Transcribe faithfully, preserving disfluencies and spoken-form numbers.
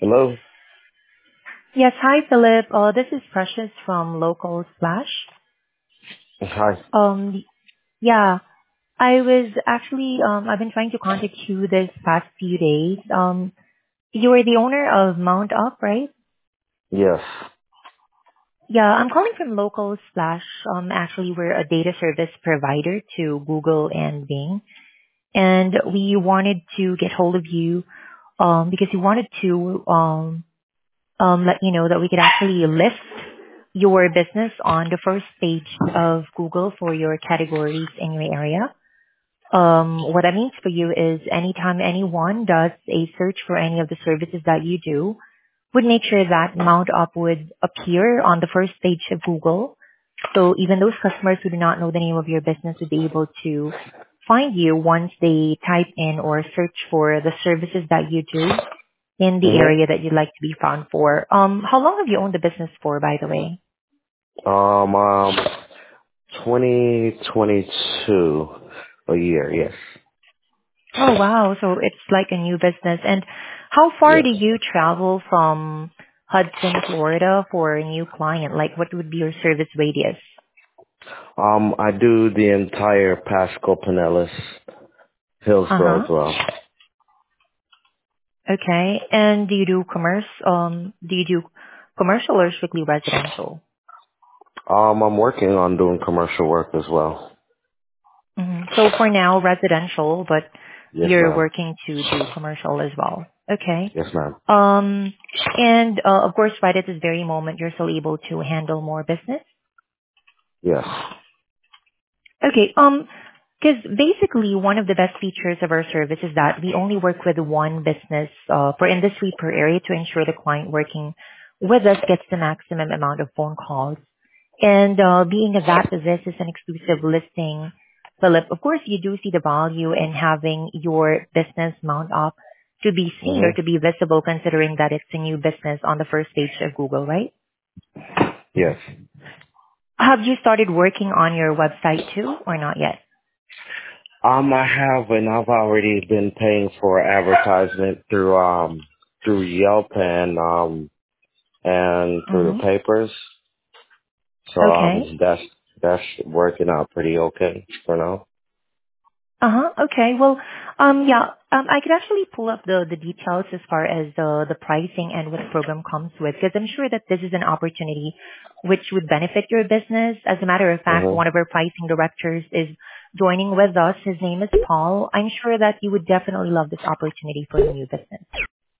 Hello? Yes. Hi, Philip. Uh, This is Precious from Local Splash. Hi. Um, Yeah, I was actually, um I've been trying to contact you this past few days. Um, You are the owner of Mount Up, right? Yes. Yeah, I'm calling from Local Splash. Um, Actually, we're a data service provider to Google and Bing, and we wanted to get hold of you, um because we wanted to um um let you know that we could actually list your business on the first page of Google for your categories in your area. Um, what that means for you is anytime anyone does a search for any of the services that you do, would make sure that Mount Up would appear on the first page of Google. So even those customers who do not know the name of your business would be able to find you once they type in or search for the services that you do in the area Mm-hmm. that you'd like to be found for. Um, how long have you owned the business for, by the way? Um, um, twenty twenty-two, a year, yes. Oh, wow. So it's like a new business. And how far Yes. do you travel from Hudson, Florida for a new client? Like what would be your service radius? Um, I do the entire Pasco, Pinellas, Hillsborough Uh-huh. as well. Okay. And do you do commerce? Um, do you do commercial or strictly residential? Um, I'm working on doing commercial work as well. hmm So for now, residential, but Yes, you're ma'am. working to do commercial as well. Okay. Yes, ma'am. Um, and uh, of course, right at this very moment, you're still able to handle more business. Yes. Okay. Um, because basically one of the best features of our service is that we only work with one business uh, per industry per area to ensure the client working with us gets the maximum amount of phone calls. And uh, being that this is an exclusive listing, Philip, of course you do see the value in having your business mount up to be seen or to Mm-hmm. be visible considering that it's a new business on the first page of Google, right? Yes. Have you started working on your website too or not yet? Um, I have, and I've already been paying for advertisement through, um, through Yelp and, um, and through the Mm-hmm. papers. So Okay. um, that's that's working out pretty okay for now. Uh-huh. Okay. Well, um, yeah, um, I could actually pull up the, the details as far as the, the pricing and what the program comes with, because I'm sure that this is an opportunity which would benefit your business. As a matter of fact, Mhm. one of our pricing directors is joining with us. His name is Paul. I'm sure that you would definitely love this opportunity for the new business.